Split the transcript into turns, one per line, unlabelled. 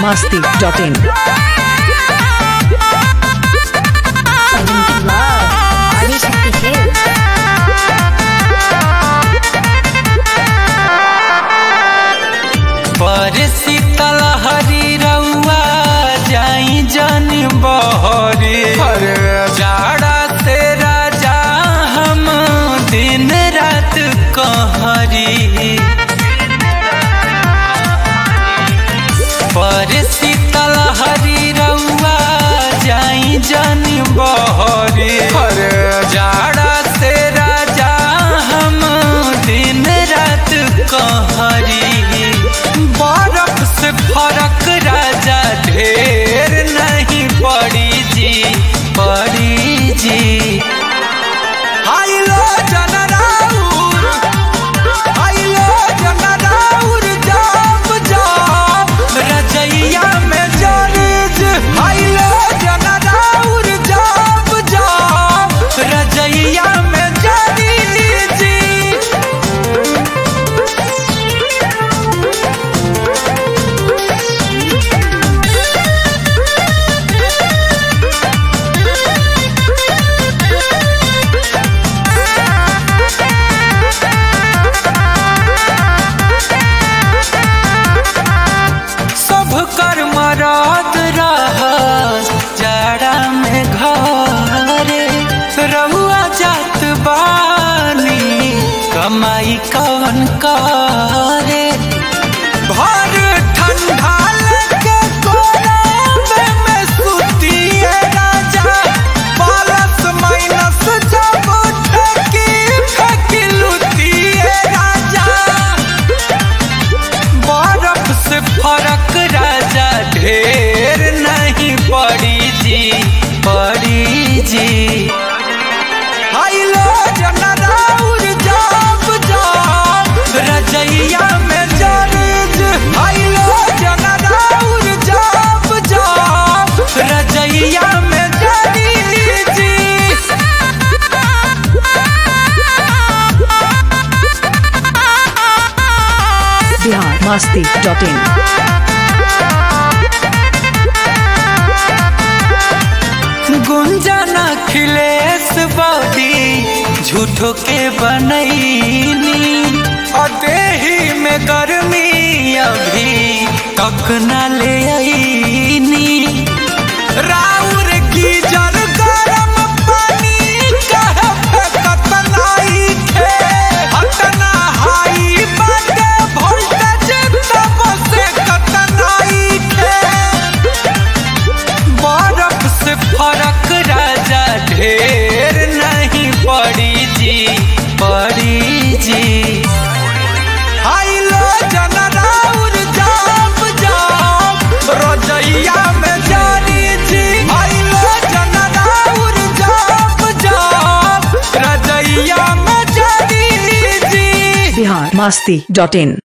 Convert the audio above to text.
biharmasti.in
पर शीतल हरी रउआ जाई जन बहरी जाड़ा से राजा हम दिन रात कहरी पर शीतल हरी रउआ जाई जन बहरी जाड़ा से राजा हम दिन रात कहरी बर्फ से फरक राजा ढेर नहीं पड़ी जी आइलो जनराउर जाप रजैया में जरीज आइलो जनराउर जाप रजैया में जरीज मरद रह जाड़ा में घरे रहुआ जात बानी कमाई कवन करे भर ठंडा लगे कोराबे में सुतिए राजा प्लस माइनस जब फेंकी लुतिए राजा बर्फ से फरक राजा ढेर नहीं पड़ी जी आइलो जनराउर जाप रजैया में जरीज आइलो जनराउर जाप रजैया में जरीज
biharmasti.in
गुंजना खिलेश बॉडी झूठो के बनैनी और देही में गर्मी अभी तक न ले आईनी राउर गीजर गरम पानी कहे फेंकत नाई खे हटना हाई बाटे वोल्टेज तब से कतनाई खे बर्फ से फरक राजा ढेर नहीं पड़ी जी आइलो जनराउर जाप रजैया में जारी जी आइलो जनराउर जाप रजैया में जारी जी
biharmasti.in